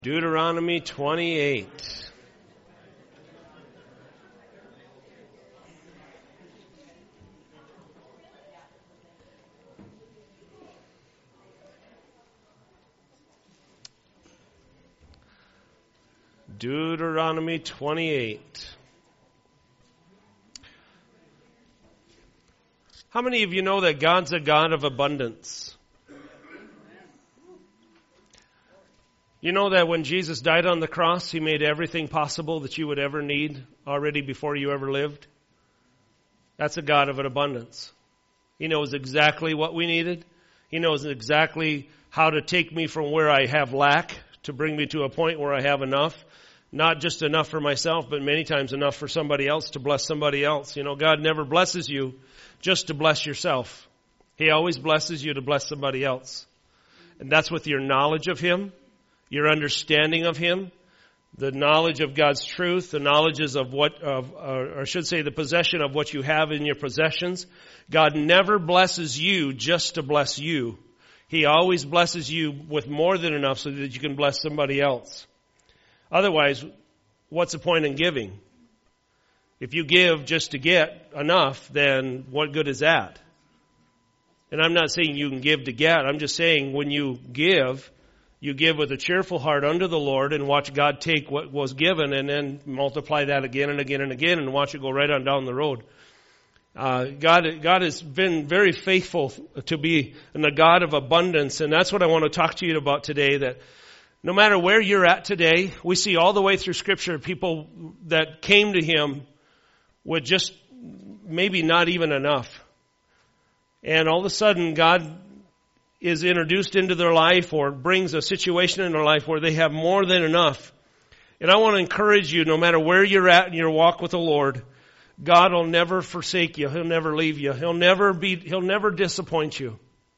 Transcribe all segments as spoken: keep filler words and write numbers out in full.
Deuteronomy twenty-eight. Deuteronomy twenty-eight. How many of you know that God's a God of abundance? You know that when Jesus died on the cross, He made everything possible that you would ever need already before you ever lived? That's a God of an abundance. He knows exactly what we needed. He knows exactly how to take me from where I have lack to bring me to a point where I have enough. Not just enough for myself, but many times enough for somebody else to bless somebody else. You know, God never blesses you just to bless yourself. He always blesses you to bless somebody else. And that's with your knowledge of Him, your understanding of Him, the knowledge of God's truth, the knowledge of what, of, or I should say the possession of what you have in your possessions. God never blesses you just to bless you. He always blesses you with more than enough so that you can bless somebody else. Otherwise, what's the point in giving? If you give just to get enough, then what good is that? And I'm not saying you can give to get. I'm just saying when you give, you give with a cheerful heart unto the Lord and watch God take what was given and then multiply that again and again and again and watch it go right on down the road. Uh, God, God has been very faithful to be the God of abundance, and that's what I want to talk to you about today, that no matter where you're at today, we see all the way through Scripture people that came to Him with just maybe not even enough. And all of a sudden, God is introduced into their life or brings a situation in their life where they have more than enough. And I want to encourage you, no matter where you're at in your walk with the Lord, God will never forsake you. He'll never leave you. He'll never be, He'll never disappoint you.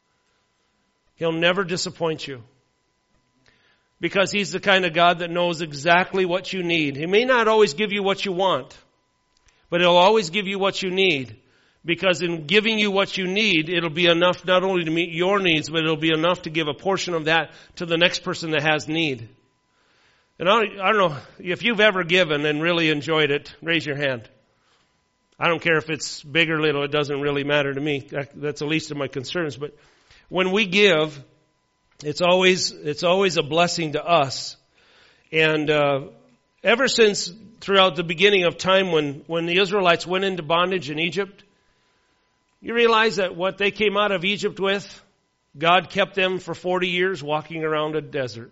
He'll never disappoint you. Because He's the kind of God that knows exactly what you need. He may not always give you what you want, but He'll always give you what you need. Because in giving you what you need, it'll be enough not only to meet your needs, but it'll be enough to give a portion of that to the next person that has need. And I don't, I don't know, if you've ever given and really enjoyed it, raise your hand. I don't care if it's big or little, it doesn't really matter to me. That's the least of my concerns. But when we give, it's always, it's always a blessing to us. And, uh, ever since throughout the beginning of time when, when the Israelites went into bondage in Egypt, you realize that what they came out of Egypt with, God kept them for forty years walking around a desert.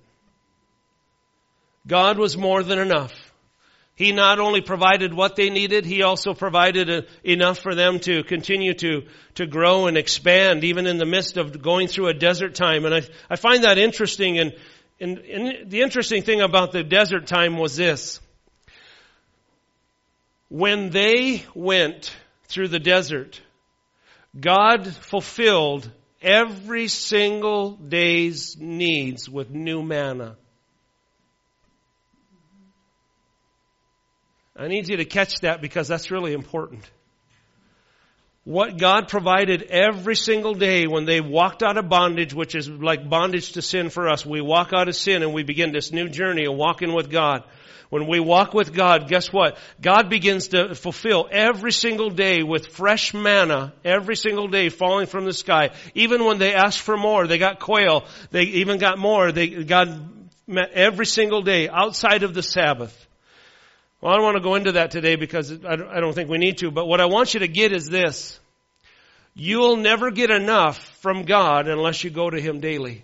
God was more than enough. He not only provided what they needed, He also provided a, enough for them to continue to, to grow and expand, even in the midst of going through a desert time. And I, I find that interesting. And, and, and the interesting thing about the desert time was this. When they went through the desert, God fulfilled every single day's needs with new manna. I need you to catch that because that's really important. What God provided every single day when they walked out of bondage, which is like bondage to sin for us. We walk out of sin and we begin this new journey of walking with God. When we walk with God, guess what? God begins to fulfill every single day with fresh manna, every single day falling from the sky. Even when they asked for more, they got quail. They even got more. They God met every single day outside of the Sabbath. Well, I don't want to go into that today because I don't think we need to. But what I want you to get is this. You'll never get enough from God unless you go to Him daily.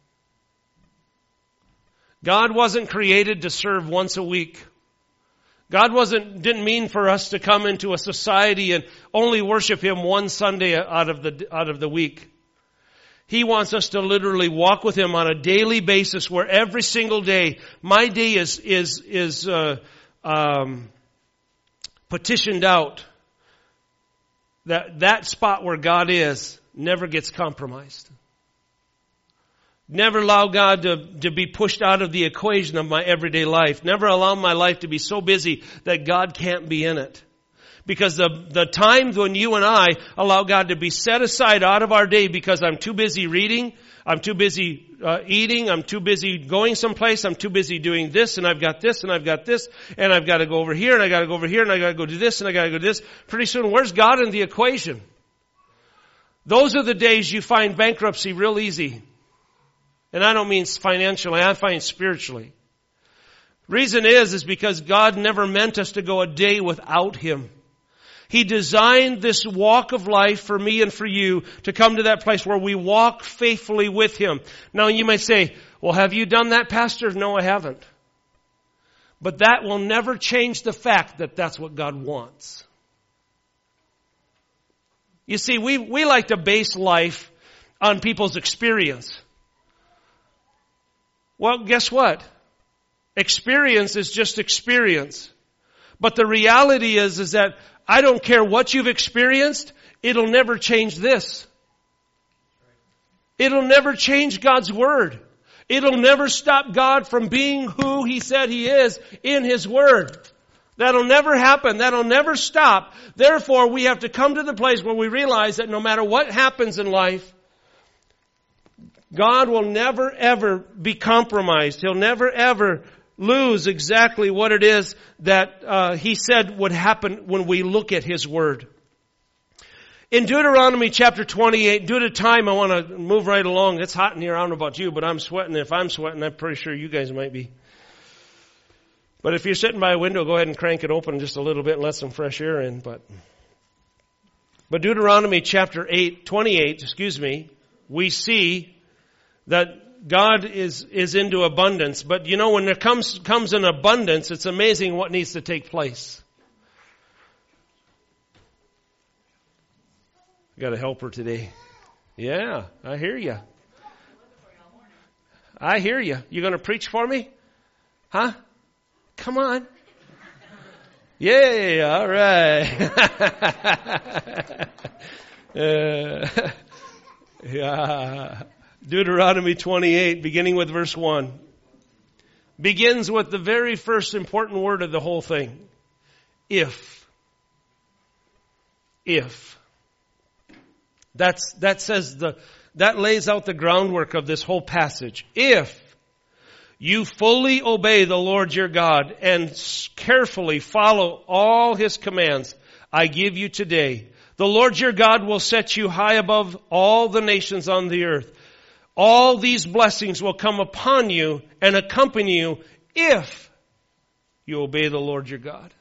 God wasn't created to serve once a week. God wasn't, didn't mean for us to come into a society and only worship Him one Sunday out of the, out of the week. He wants us to literally walk with Him on a daily basis where every single day, my day is, is, is, uh, um, petitioned out. That, that spot where God is never gets compromised. Never allow God to, to be pushed out of the equation of my everyday life. Never allow my life to be so busy that God can't be in it. Because the, the times when you and I allow God to be set aside out of our day because I'm too busy reading, I'm too busy uh, eating. I'm too busy going someplace. I'm too busy doing this, and I've got this, and I've got this, and I've got to go over here, and I got to go over here, and I got to go do this, and I got to go do this. Pretty soon, where's God in the equation? Those are the days you find bankruptcy real easy. And I don't mean financially, I find spiritually. Reason is, is because God never meant us to go a day without Him. He designed this walk of life for me and for you to come to that place where we walk faithfully with Him. Now you might say, well, have you done that, Pastor? No, I haven't. But that will never change the fact that that's what God wants. You see, we, we like to base life on people's experience. Well, guess what? Experience is just experience. But the reality is, is that I don't care what you've experienced, it'll never change this. It'll never change God's Word. It'll never stop God from being who He said He is in His Word. That'll never happen. That'll never stop. Therefore, we have to come to the place where we realize that no matter what happens in life, God will never ever be compromised. He'll never ever lose exactly what it is that uh, He said would happen when we look at His Word. In Deuteronomy chapter twenty-eight, due to time, I want to move right along. It's hot in here. I don't know about you, but I'm sweating. If I'm sweating, I'm pretty sure you guys might be. But if you're sitting by a window, go ahead and crank it open just a little bit and let some fresh air in. But, but Deuteronomy chapter eight, twenty-eight, excuse me, we see that God is, is into abundance. But you know, when there comes, comes an abundance, it's amazing what needs to take place. Got a helper today. Yeah, I hear you. I hear you. You going to preach for me? Huh? Come on. Yay, all right. uh, yeah. Deuteronomy twenty-eight, beginning with verse one, begins with the very first important word of the whole thing. If. If. That's, that says the, that lays out the groundwork of this whole passage. If you fully obey the Lord your God and carefully follow all His commands I give you today, the Lord your God will set you high above all the nations on the earth. All these blessings will come upon you and accompany you if you obey the Lord your God.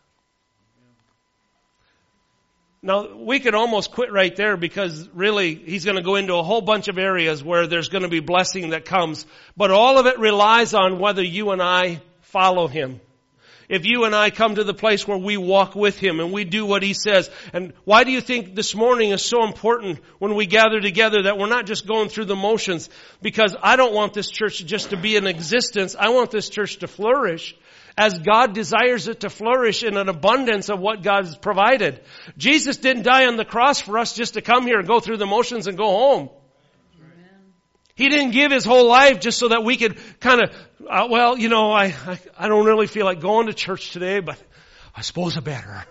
Now, we could almost quit right there because really He's going to go into a whole bunch of areas where there's going to be blessing that comes. But all of it relies on whether you and I follow Him. If you and I come to the place where we walk with Him and we do what He says. And why do you think this morning is so important when we gather together that we're not just going through the motions? Because I don't want this church just to be in existence. I want this church to flourish as God desires it to flourish in an abundance of what God has provided. Jesus didn't die on the cross for us just to come here and go through the motions and go home. He didn't give His whole life just so that we could kind of, uh, well, you know, I, I I don't really feel like going to church today, but I suppose I better.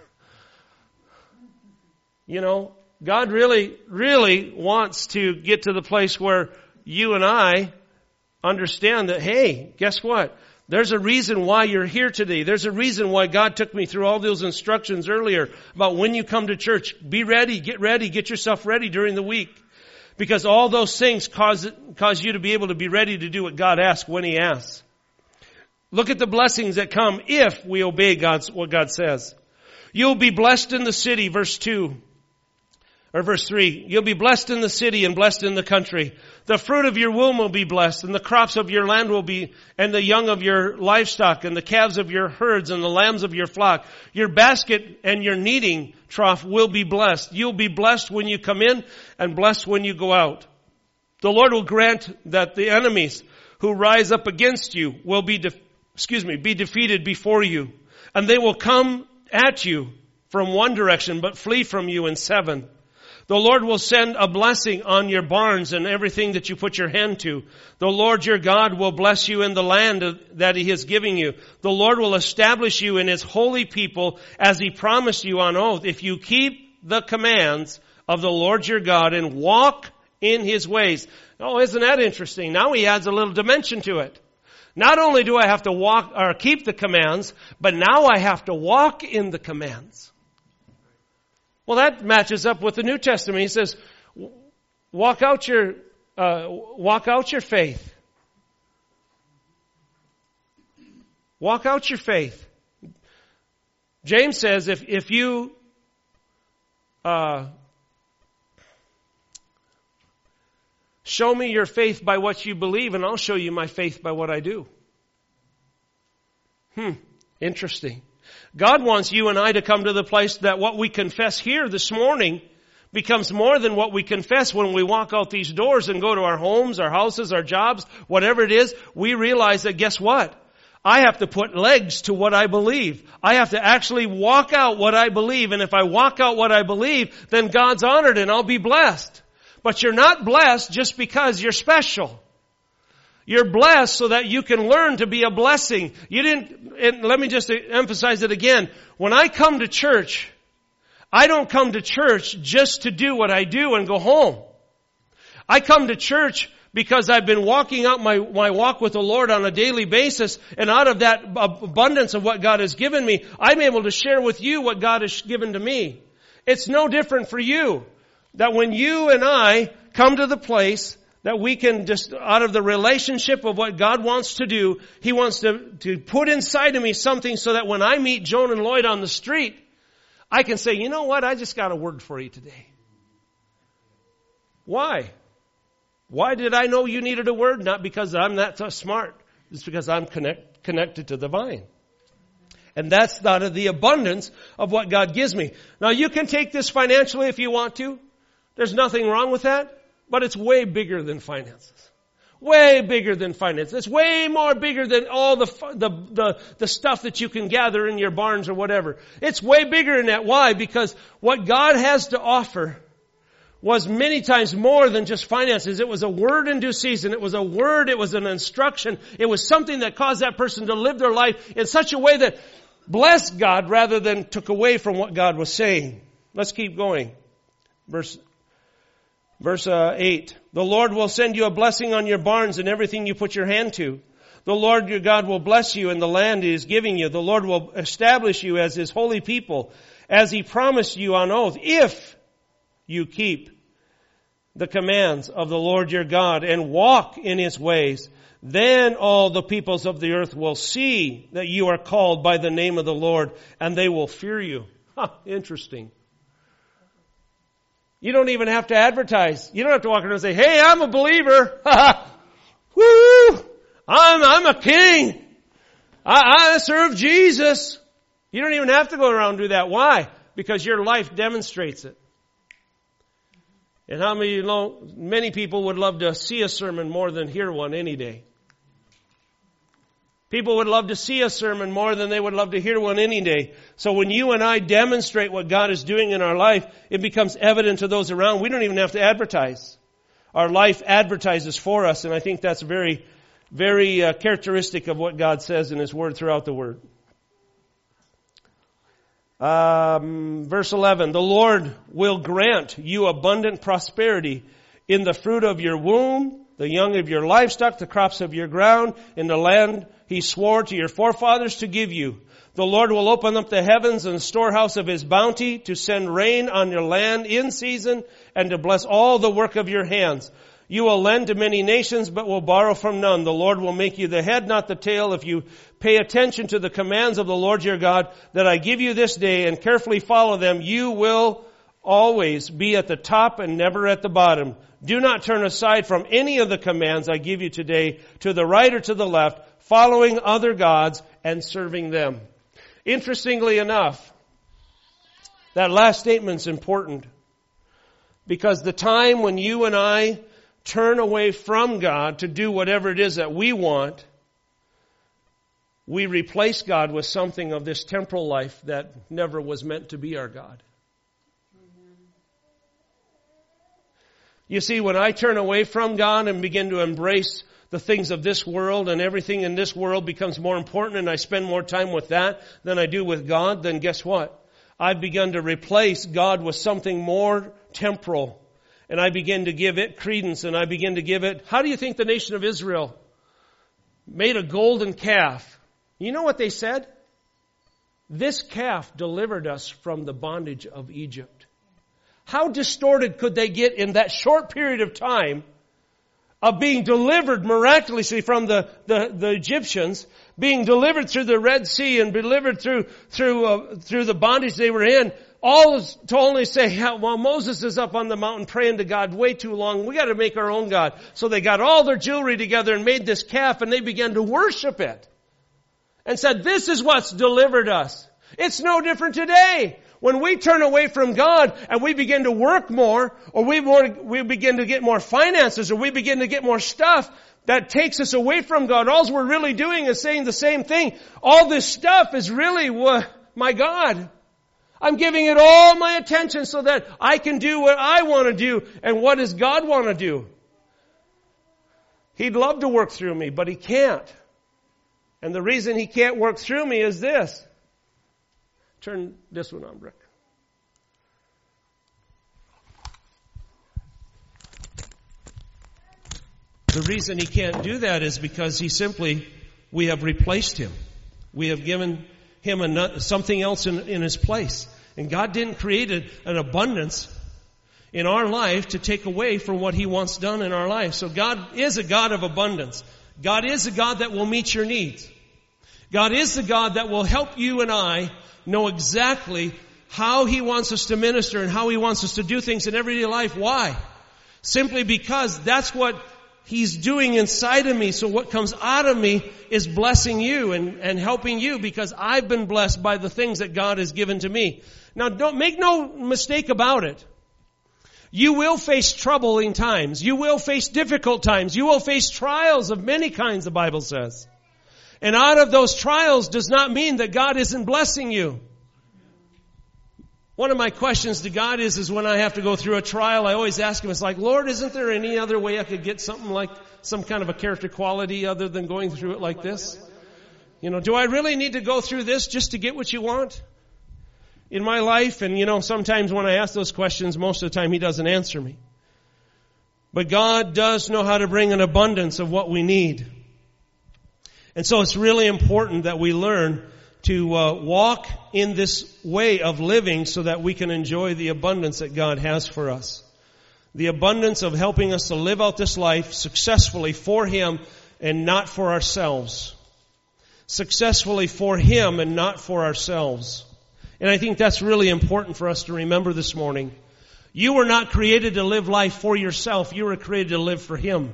You know, God really, really wants to get to the place where you and I understand that, hey, guess what? There's a reason why you're here today. There's a reason why God took me through all those instructions earlier about when you come to church. Be ready, get ready, get yourself ready during the week. Because all those things cause, cause you to be able to be ready to do what God asks when He asks. Look at the blessings that come if we obey God's, what God says. You'll be blessed in the city, verse two. Or verse three. You'll be blessed in the city and blessed in the country. The fruit of your womb will be blessed, and the crops of your land will be, and the young of your livestock, and the calves of your herds, and the lambs of your flock. Your basket and your kneading trough will be blessed. You'll be blessed when you come in, and blessed when you go out. The Lord will grant that the enemies who rise up against you will be, de- excuse me, be defeated before you, and they will come at you from one direction, but flee from you in seven. The Lord will send a blessing on your barns and everything that you put your hand to. The Lord your God will bless you in the land that He is giving you. The Lord will establish you in His holy people as He promised you on oath. If you keep the commands of the Lord your God and walk in His ways. Oh, isn't that interesting? Now He adds a little dimension to it. Not only do I have to walk or keep the commands, but now I have to walk in the commands. Well, that matches up with the New Testament. He says, walk out your, uh, walk out your faith. Walk out your faith. James says, if, if you, uh, show me your faith by what you believe, and I'll show you my faith by what I do. Hmm, interesting. God wants you and I to come to the place that what we confess here this morning becomes more than what we confess when we walk out these doors and go to our homes, our houses, our jobs, whatever it is. We realize that, guess what? I have to put legs to what I believe. I have to actually walk out what I believe. And if I walk out what I believe, then God's honored and I'll be blessed. But you're not blessed just because you're special. You're blessed so that you can learn to be a blessing. You didn't, and let me just emphasize it again. When I come to church, I don't come to church just to do what I do and go home. I come to church because I've been walking out my, my walk with the Lord on a daily basis, and out of that abundance of what God has given me, I'm able to share with you what God has given to me. It's no different for you. That when you and I come to the place that we can just, out of the relationship of what God wants to do, He wants to, to put inside of me something so that when I meet Joan and Lloyd on the street, I can say, you know what, I just got a word for you today. Why? Why did I know you needed a word? Not because I'm that smart. It's because I'm connect, connected to the vine. And that's out of the abundance of what God gives me. Now you can take this financially if you want to. There's nothing wrong with that. But it's way bigger than finances. Way bigger than finances. It's way more bigger than all the, the, the, the stuff that you can gather in your barns or whatever. It's way bigger than that. Why? Because what God has to offer was many times more than just finances. It was a word in due season. It was a word. It was an instruction. It was something that caused that person to live their life in such a way that blessed God rather than took away from what God was saying. Let's keep going. Verse Verse uh, eight, the Lord will send you a blessing on your barns and everything you put your hand to. The Lord your God will bless you in the land He is giving you. The Lord will establish you as His holy people, as He promised you on oath, if you keep the commands of the Lord your God and walk in His ways. Then all the peoples of the earth will see that you are called by the name of the Lord, and they will fear you. Huh, interesting. You don't even have to advertise. You don't have to walk around and say, hey, I'm a believer. Woo! I'm, I'm a king. I, I serve Jesus. You don't even have to go around and do that. Why? Because your life demonstrates it. And how many, you know, many people would love to see a sermon more than hear one any day. People would love to see a sermon more than they would love to hear one any day. So when you and I demonstrate what God is doing in our life, it becomes evident to those around. We don't even have to advertise. Our life advertises for us, and I think that's very, very uh, characteristic of what God says in His Word throughout the Word. Um, verse eleven, the Lord will grant you abundant prosperity in the fruit of your womb, the young of your livestock, the crops of your ground, in the land He swore to your forefathers to give you. The Lord will open up the heavens and the storehouse of His bounty to send rain on your land in season and to bless all the work of your hands. You will lend to many nations, but will borrow from none. The Lord will make you the head, not the tail, if you pay attention to the commands of the Lord your God that I give you this day and carefully follow them. You will always be at the top and never at the bottom. Do not turn aside from any of the commands I give you today to the right or to the left, following other gods and serving them. Interestingly enough, that last statement's important because the time when you and I turn away from God to do whatever it is that we want, we replace God with something of this temporal life that never was meant to be our God. You see, when I turn away from God and begin to embrace the things of this world and everything in this world becomes more important and I spend more time with that than I do with God, then guess what? I've begun to replace God with something more temporal. and I begin to give it credence, and I begin to give it... How do you think the nation of Israel made a golden calf? You know what they said? This calf delivered us from the bondage of Egypt. How distorted could they get in that short period of time of being delivered miraculously from the, the, the Egyptians, being delivered through the Red Sea and delivered through, through, uh, through the bondage they were in, all to only say, yeah, well, Moses is up on the mountain praying to God way too long. We got to make our own God. So they got all their jewelry together and made this calf, and they began to worship it and said, this is what's delivered us. It's no different today. When we turn away from God and we begin to work more, or we more, we begin to get more finances, or we begin to get more stuff that takes us away from God, all we're really doing is saying the same thing. All this stuff is really what, my God. I'm giving it all my attention so that I can do what I want to do. And what does God want to do? He'd love to work through me, but He can't. And the reason He can't work through me is this. Turn this one on, Rick. The reason He can't do that is because He simply, we have replaced Him. We have given Him a, something else in, in His place. And God didn't create an abundance in our life to take away from what He wants done in our life. So God is a God of abundance. God is a God that will meet your needs. God is the God that will help you and I know exactly how He wants us to minister and how He wants us to do things in everyday life. Why? Simply because that's what He's doing inside of me. So what comes out of me is blessing you and, and helping you, because I've been blessed by the things that God has given to me. Now, don't make no mistake about it. You will face troubling times. You will face difficult times. You will face trials of many kinds, the Bible says. And out of those trials does not mean that God isn't blessing you. One of my questions to God is, is when I have to go through a trial, I always ask Him, it's like, Lord, isn't there any other way I could get something like some kind of a character quality other than going through it like this? You know, do I really need to go through this just to get what you want in my life? And, you know, sometimes when I ask those questions, most of the time He doesn't answer me. But God does know how to bring an abundance of what we need. And so it's really important that we learn to uh, walk in this way of living so that we can enjoy the abundance that God has for us. The abundance of helping us to live out this life successfully for Him and not for ourselves. Successfully for Him and not for ourselves. And I think that's really important for us to remember this morning. You were not created to live life for yourself. You were created to live for Him.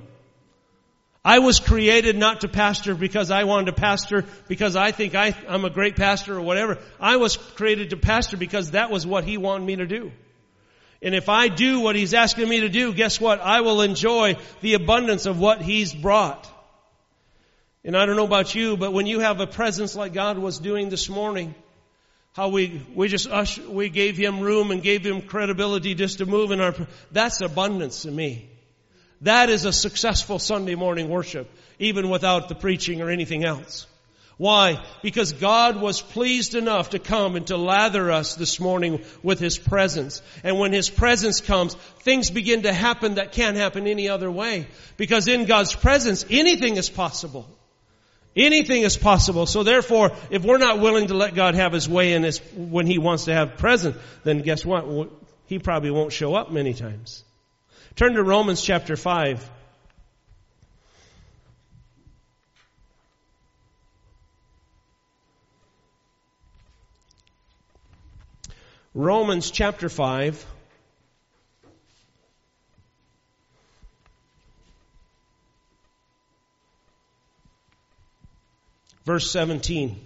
I was created not to pastor because I wanted to pastor because I think I, I'm a great pastor or whatever. I was created to pastor because that was what He wanted me to do. And if I do what He's asking me to do, guess what? I will enjoy the abundance of what He's brought. And I don't know about you, but when you have a presence like God was doing this morning, how we, we just ush, we gave Him room and gave Him credibility just to move in our, that's abundance to me. That is a successful Sunday morning worship, even without the preaching or anything else. Why? Because God was pleased enough to come and to lather us this morning with His presence. And when His presence comes, things begin to happen that can't happen any other way. Because in God's presence, anything is possible. Anything is possible. So therefore, if we're not willing to let God have His way in His, when He wants to have presence, then guess what? He probably won't show up many times. Turn to Romans chapter five. Romans chapter five. Verse seventeen.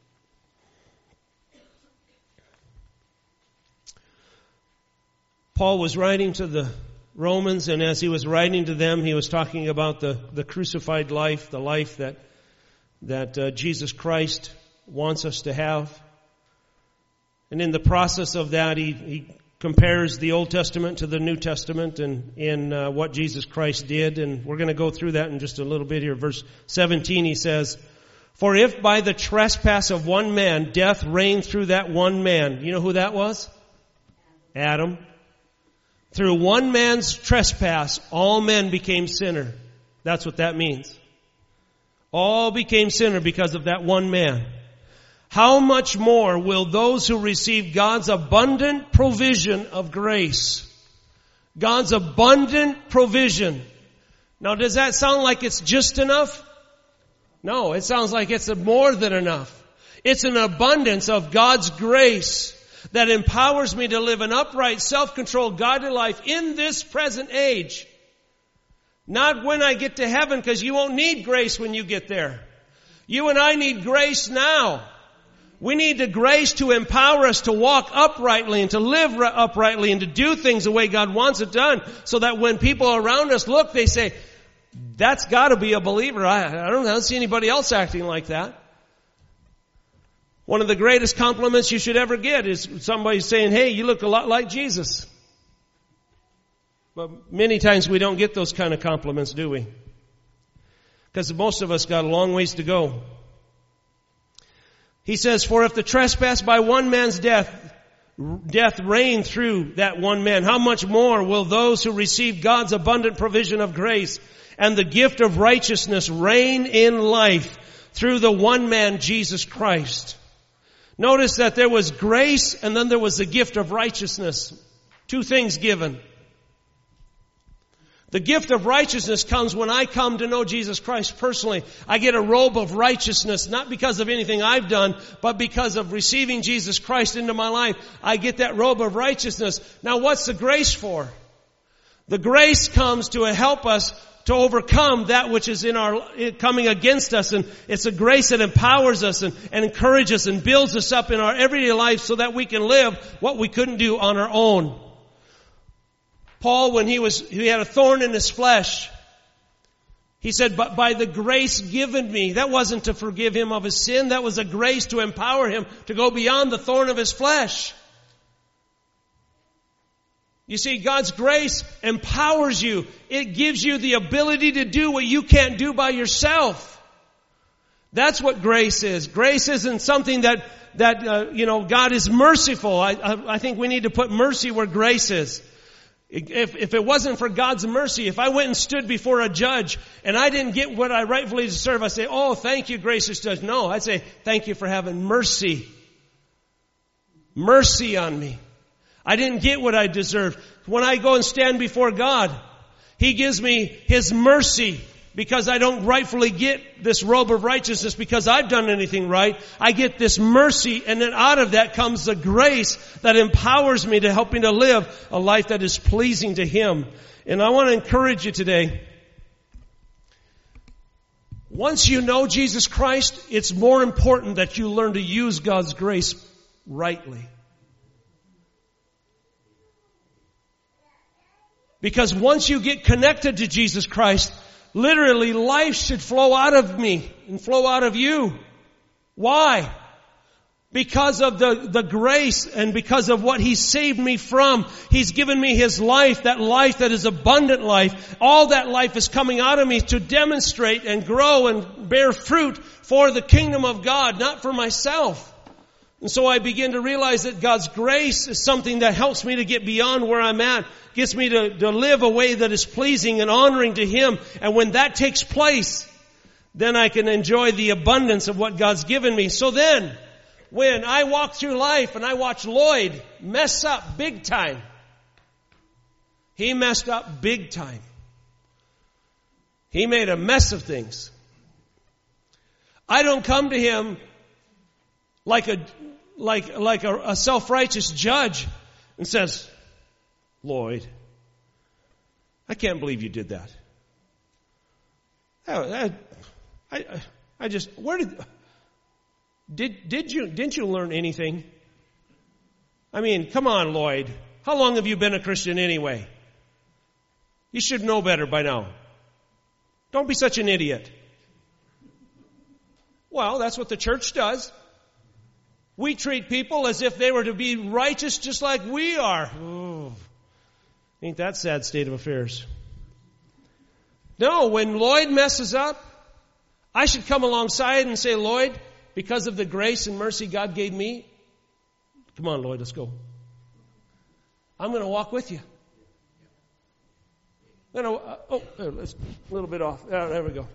Paul was writing to the Romans, and as he was writing to them, he was talking about the, the crucified life, the life that that uh, Jesus Christ wants us to have. And in the process of that, he, he compares the Old Testament to the New Testament and in uh, what Jesus Christ did. And we're going to go through that in just a little bit here. Verse seventeen, he says, "For if by the trespass of one man death reigned through that one man," you know who that was? Adam. through one man's trespass, all men became sinner. That's what that means. All became sinner because of that one man. How much more will those who receive God's abundant provision of grace? God's abundant provision. Now, does that sound like it's just enough? No, it sounds like it's more than enough. It's an abundance of God's grace that empowers me to live an upright, self-controlled, godly life in this present age. Not when I get to heaven, because you won't need grace when you get there. You and I need grace now. We need the grace to empower us to walk uprightly and to live uprightly and to do things the way God wants it done, so that when people around us look, they say, that's got to be a believer. I, I, don't, I don't see anybody else acting like that. One of the greatest compliments you should ever get is somebody saying, hey, you look a lot like Jesus. But many times we don't get those kind of compliments, do we? Because most of us got a long ways to go. He says, for if the trespass by one man's death, death reigned through that one man, how much more will those who receive God's abundant provision of grace and the gift of righteousness reign in life through the one man, Jesus Christ? Notice that there was grace and then there was the gift of righteousness. Two things given. The gift of righteousness comes when I come to know Jesus Christ personally. I get a robe of righteousness, not because of anything I've done, but because of receiving Jesus Christ into my life. I get that robe of righteousness. Now, what's the grace for? The grace comes to help us to overcome that which is in our, coming against us. And it's a grace that empowers us and, and encourages us and builds us up in our everyday life so that we can live what we couldn't do on our own. Paul, when he was, he had a thorn in his flesh, he said, but by the grace given me, that wasn't to forgive him of his sin, that was a grace to empower him to go beyond the thorn of his flesh. You see, God's grace empowers you. It gives you the ability to do what you can't do by yourself. That's what grace is. Grace isn't something that, that, uh, you know, God is merciful. I, I, I think we need to put mercy where grace is. If, if it wasn't for God's mercy, if I went and stood before a judge and I didn't get what I rightfully deserve, I'd say, oh, thank you, gracious judge. No, I'd say, thank you for having mercy. Mercy on me. I didn't get what I deserved. When I go and stand before God, He gives me His mercy because I don't rightfully get this robe of righteousness because I've done anything right. I get this mercy, and then out of that comes the grace that empowers me to help me to live a life that is pleasing to Him. And I want to encourage you today. Once you know Jesus Christ, it's more important that you learn to use God's grace rightly. Because once you get connected to Jesus Christ, literally life should flow out of me and flow out of you. Why? Because of the, the grace and because of what He saved me from. He's given me His life, that life that is abundant life. All that life is coming out of me to demonstrate and grow and bear fruit for the kingdom of God, not for myself. And so I begin to realize that God's grace is something that helps me to get beyond where I'm at, gets me to, to live a way that is pleasing and honoring to Him. And when that takes place, then I can enjoy the abundance of what God's given me. So then, when I walk through life and I watch Lloyd mess up big time, he messed up big time. He made a mess of things. I don't come to him like a like like a, a self-righteous judge and says, Lloyd, I can't believe you did that. I, I, I just where did did did you didn't you learn anything? I mean, come on, Lloyd. How long have you been a Christian anyway? You should know better by now. Don't be such an idiot. Well, that's what the church does. We treat people as if they were to be righteous just like we are. Oh, ain't that sad state of affairs? No, when Lloyd messes up, I should come alongside and say, Lloyd, because of the grace and mercy God gave me, come on, Lloyd, let's go. I'm going to walk with you. You know, uh, oh, let's a little bit off. Oh, there we go.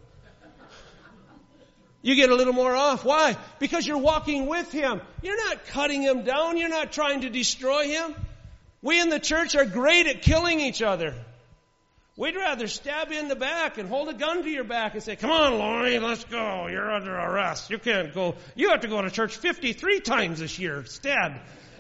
You get a little more off. Why? Because you're walking with Him. You're not cutting Him down. You're not trying to destroy Him. We in the church are great at killing each other. We'd rather stab you in the back and hold a gun to your back and say, come on, Lori, let's go. You're under arrest. You can't go. You have to go to church fifty-three times this year instead.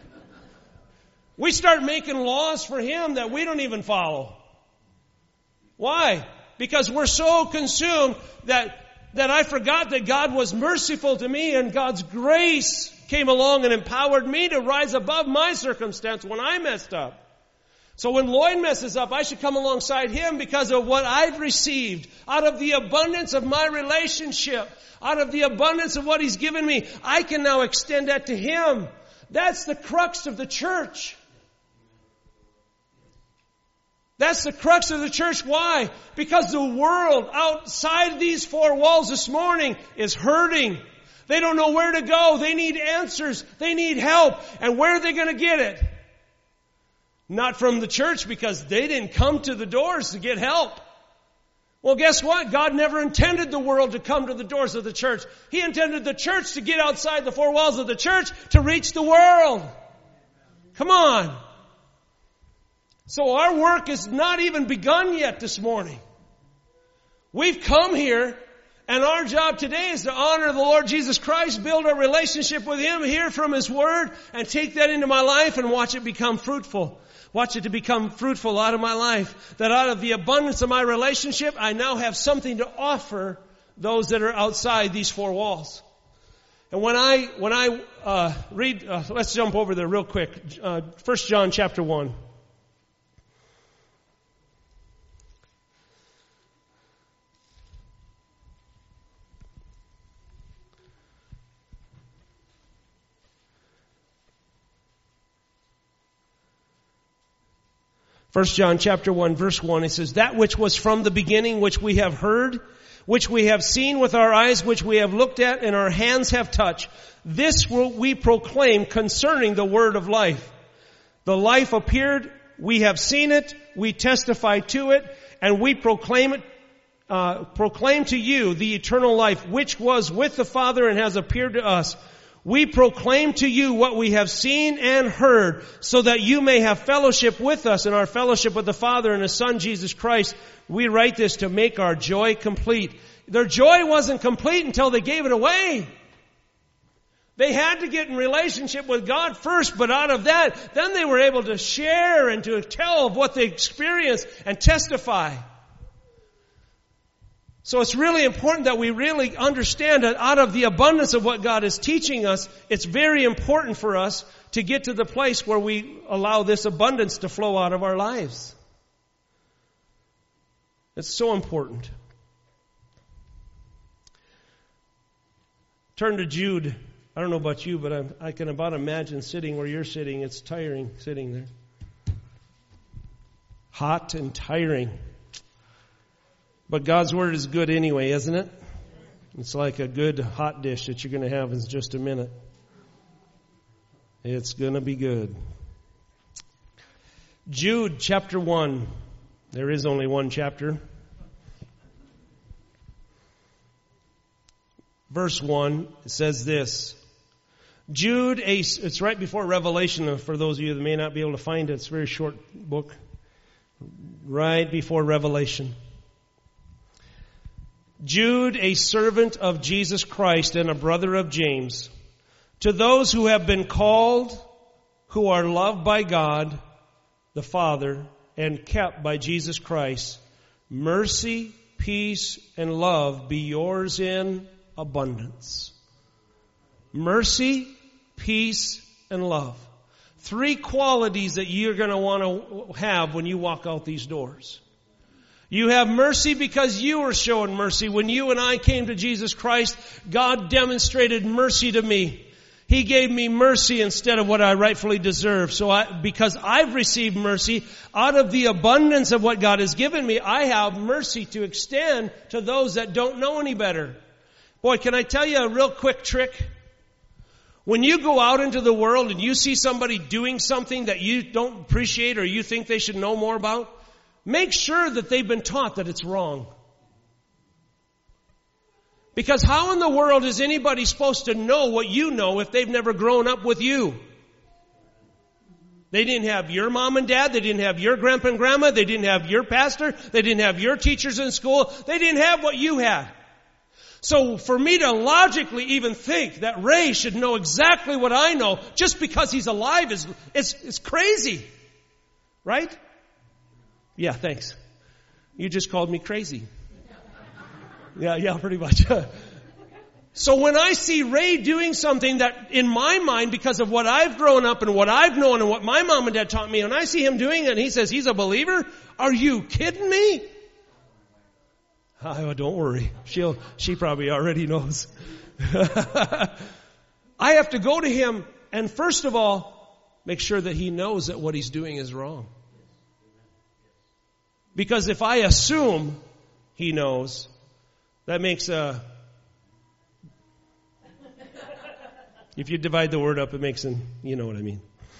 We start making laws for Him that we don't even follow. Why? Because we're so consumed that that I forgot that God was merciful to me and God's grace came along and empowered me to rise above my circumstance when I messed up. So when Lloyd messes up, I should come alongside him because of what I've received. Out of the abundance of my relationship, out of the abundance of what He's given me, I can now extend that to him. That's the crux of the church. That's the crux of the church. Why? Because the world outside these four walls this morning is hurting. They don't know where to go. They need answers. They need help. And where are they going to get it? Not from the church, because they didn't come to the doors to get help. Well, guess what? God never intended the world to come to the doors of the church. He intended the church to get outside the four walls of the church to reach the world. Come on. So our work is not even begun yet this morning. We've come here, and our job today is to honor the Lord Jesus Christ, build a relationship with Him, hear from His Word, and take that into my life and watch it become fruitful. Watch it to become fruitful out of my life. That out of the abundance of my relationship, I now have something to offer those that are outside these four walls. And when I when I uh, read, uh, let's jump over there real quick. Uh, First John chapter one. First John chapter one verse one, it says, that which was from the beginning, which we have heard, which we have seen with our eyes, which we have looked at, and our hands have touched. This will we proclaim concerning the word of life. The life appeared, we have seen it, we testify to it, and we proclaim it, uh, proclaim to you the eternal life, which was with the Father and has appeared to us. We proclaim to you what we have seen and heard, so that you may have fellowship with us, and our fellowship with the Father and His Son, Jesus Christ. We write this to make our joy complete. Their joy wasn't complete until they gave it away. They had to get in relationship with God first, but out of that, then they were able to share and to tell of what they experienced and testify. So it's really important that we really understand that out of the abundance of what God is teaching us, it's very important for us to get to the place where we allow this abundance to flow out of our lives. It's so important. Turn to Jude. I don't know about you, but I'm, I can about imagine sitting where you're sitting. It's tiring sitting there. Hot and tiring. But God's Word is good anyway, isn't it? It's like a good hot dish that you're going to have in just a minute. It's going to be good. Jude chapter one. There is only one chapter. Verse one, it says this. Jude, a, it's right before Revelation, for those of you that may not be able to find it. It's a very short book. Right before Revelation. Jude, a servant of Jesus Christ and a brother of James, to those who have been called, who are loved by God, the Father, and kept by Jesus Christ, mercy, peace, and love be yours in abundance. Mercy, peace, and love. Three qualities that you're going to want to have when you walk out these doors. You have mercy because you were shown mercy. When you and I came to Jesus Christ, God demonstrated mercy to me. He gave me mercy instead of what I rightfully deserve. So I, because I've received mercy, out of the abundance of what God has given me, I have mercy to extend to those that don't know any better. Boy, can I tell you a real quick trick? When you go out into the world and you see somebody doing something that you don't appreciate or you think they should know more about, make sure that they've been taught that it's wrong. Because how in the world is anybody supposed to know what you know if they've never grown up with you? They didn't have your mom and dad. They didn't have your grandpa and grandma. They didn't have your pastor. They didn't have your teachers in school. They didn't have what you had. So for me to logically even think that Ray should know exactly what I know just because he's alive is, is, is crazy. Right? Yeah, thanks. You just called me crazy. Yeah, yeah, pretty much. So when I see Ray doing something that in my mind, because of what I've grown up and what I've known and what my mom and dad taught me, and I see him doing it and he says he's a believer, are you kidding me? Oh, don't worry. She'll, she probably already knows. I have to go to him and first of all, make sure that he knows that what he's doing is wrong. Because if I assume he knows, that makes a, if you divide the word up, it makes an, you know what I mean.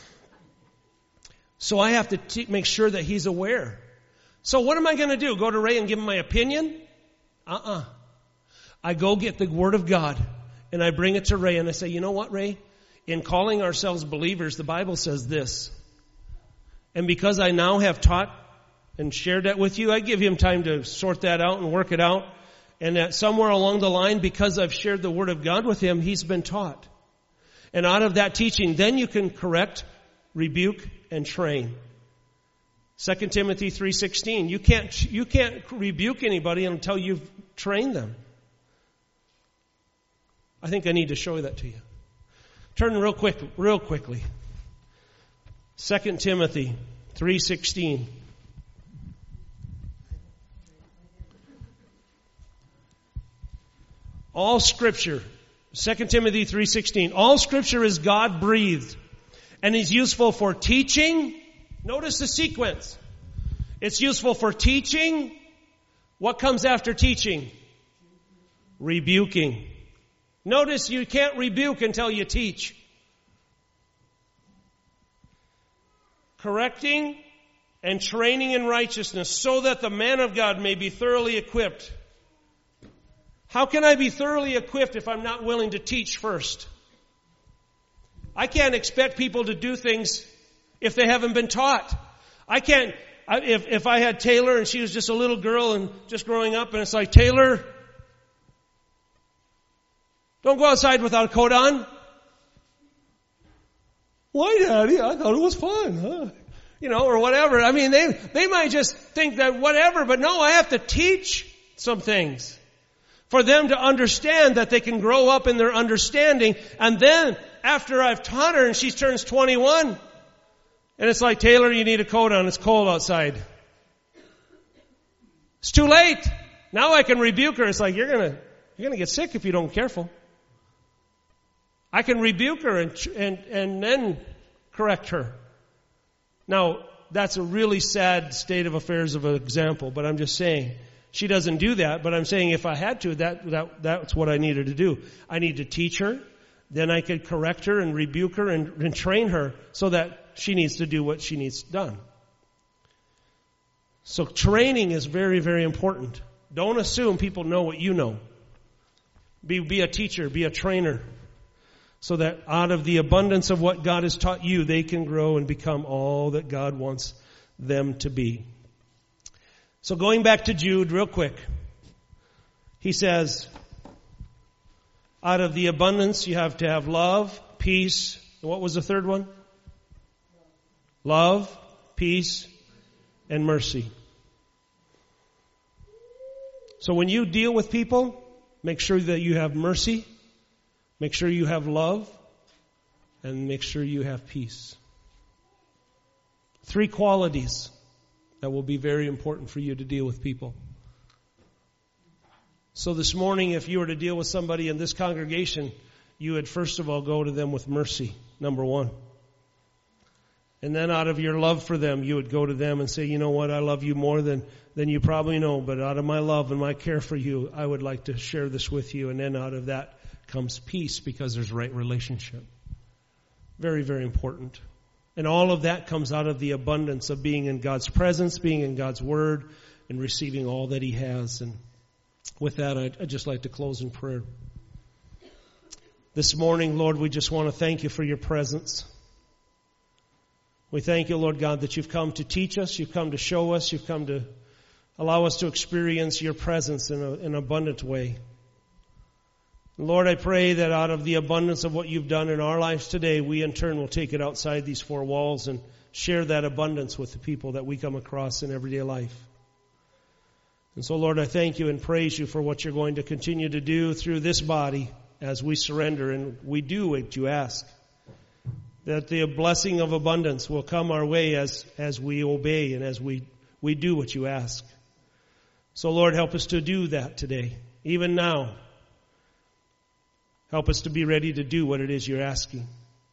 So I have to t- make sure that he's aware. So what am I going to do? Go to Ray and give him my opinion? Uh-uh. I go get the Word of God and I bring it to Ray and I say, you know what, Ray? In calling ourselves believers, the Bible says this. And because I now have taught and shared that with you, I give him time to sort that out and work it out. And that somewhere along the line, because I've shared the Word of God with him, he's been taught. And out of that teaching, then you can correct, rebuke, and train. Second Timothy three sixteen. You can't, you can't rebuke anybody until you've trained them. I think I need to show that to you. Turn real quick, real quickly. Second Timothy three sixteen. All Scripture, Second Timothy three sixteen, all Scripture is God-breathed and is useful for teaching. Notice the sequence. It's useful for teaching. What comes after teaching? Rebuking. Notice you can't rebuke until you teach. Correcting and training in righteousness so that the man of God may be thoroughly equipped. How can I be thoroughly equipped if I'm not willing to teach first? I can't expect people to do things if they haven't been taught. I can't, I, if, if I had Taylor and she was just a little girl and just growing up and it's like, Taylor, don't go outside without a coat on. Why, Daddy? I thought it was fun, huh? You know, or whatever. I mean, they, they might just think that whatever, but no, I have to teach some things. For them to understand that they can grow up in their understanding. And then, after I've taught her and she turns twenty-one, and it's like, Taylor, you need a coat on. It's cold outside. It's too late. Now I can rebuke her. It's like, you're gonna, you're gonna get sick if you don't be careful. I can rebuke her and, and, and then correct her. Now, that's a really sad state of affairs of an example, but I'm just saying, she doesn't do that, but I'm saying if I had to, that, that, that's what I needed to do. I need to teach her, then I could correct her and rebuke her and, and train her so that she needs to do what she needs done. So training is very, very important. Don't assume people know what you know. Be, be a teacher, be a trainer, so that out of the abundance of what God has taught you, they can grow and become all that God wants them to be. So going back to Jude real quick, he says, out of the abundance you have to have love, peace, and what was the third one? Love, peace, and mercy. So when you deal with people, make sure that you have mercy, make sure you have love, and make sure you have peace. Three qualities that will be very important for you to deal with people. So this morning, if you were to deal with somebody in this congregation, you would first of all go to them with mercy, number one. And then out of your love for them, you would go to them and say, you know what, I love you more than, than you probably know, but out of my love and my care for you, I would like to share this with you. And then out of that comes peace because there's right relationship. Very, very important. And all of that comes out of the abundance of being in God's presence, being in God's Word, and receiving all that He has. And with that, I'd, I'd just like to close in prayer. This morning, Lord, we just want to thank You for Your presence. We thank You, Lord God, that You've come to teach us, You've come to show us, You've come to allow us to experience Your presence in, a, in an abundant way. Lord, I pray that out of the abundance of what You've done in our lives today, we in turn will take it outside these four walls and share that abundance with the people that we come across in everyday life. And so, Lord, I thank You and praise You for what You're going to continue to do through this body as we surrender and we do what You ask. That the blessing of abundance will come our way as, as we obey and as we, we do what You ask. So, Lord, help us to do that today, even now. Help us to be ready to do what it is You're asking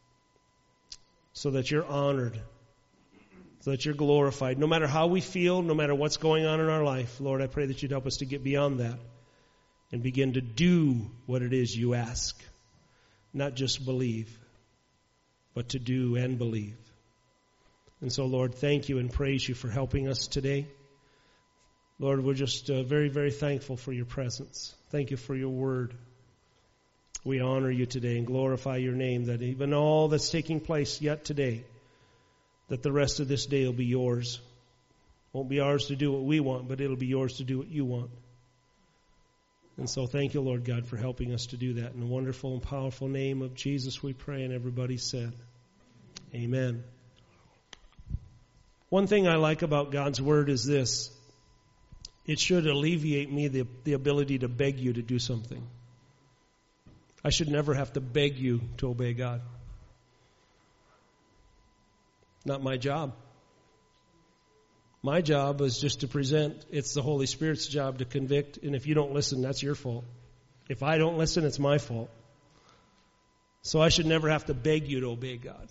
so that You're honored, so that You're glorified. No matter how we feel, no matter what's going on in our life, Lord, I pray that You'd help us to get beyond that and begin to do what it is You ask. Not just believe, but to do and believe. And so, Lord, thank You and praise You for helping us today. Lord, we're just uh, very, very thankful for Your presence. Thank You for Your word. We honor You today and glorify Your name, that even all that's taking place yet today, that the rest of this day will be Yours. Won't be ours to do what we want, but it'll be Yours to do what You want. And so thank You, Lord God, for helping us to do that. In the wonderful and powerful name of Jesus we pray, and everybody said, amen. One thing I like about God's Word is this. It should alleviate me the, the ability to beg you to do something. I should never have to beg you to obey God. Not my job. My job is just to present. It's the Holy Spirit's job to convict. And if you don't listen, that's your fault. If I don't listen, it's my fault. So I should never have to beg you to obey God.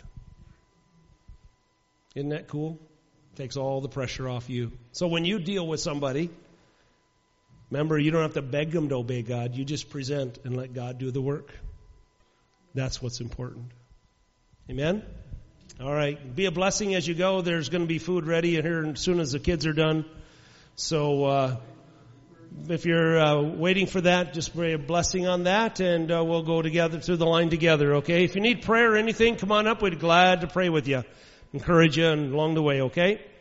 Isn't that cool? Takes all the pressure off you. So when you deal with somebody, remember, you don't have to beg them to obey God. You just present and let God do the work. That's what's important. Amen? All right. Be a blessing as you go. There's going to be food ready here as soon as the kids are done. So uh, if you're uh, waiting for that, just pray a blessing on that, and uh, we'll go together through the line together, okay? If you need prayer or anything, come on up. We'd be glad to pray with you, encourage you and along the way, okay?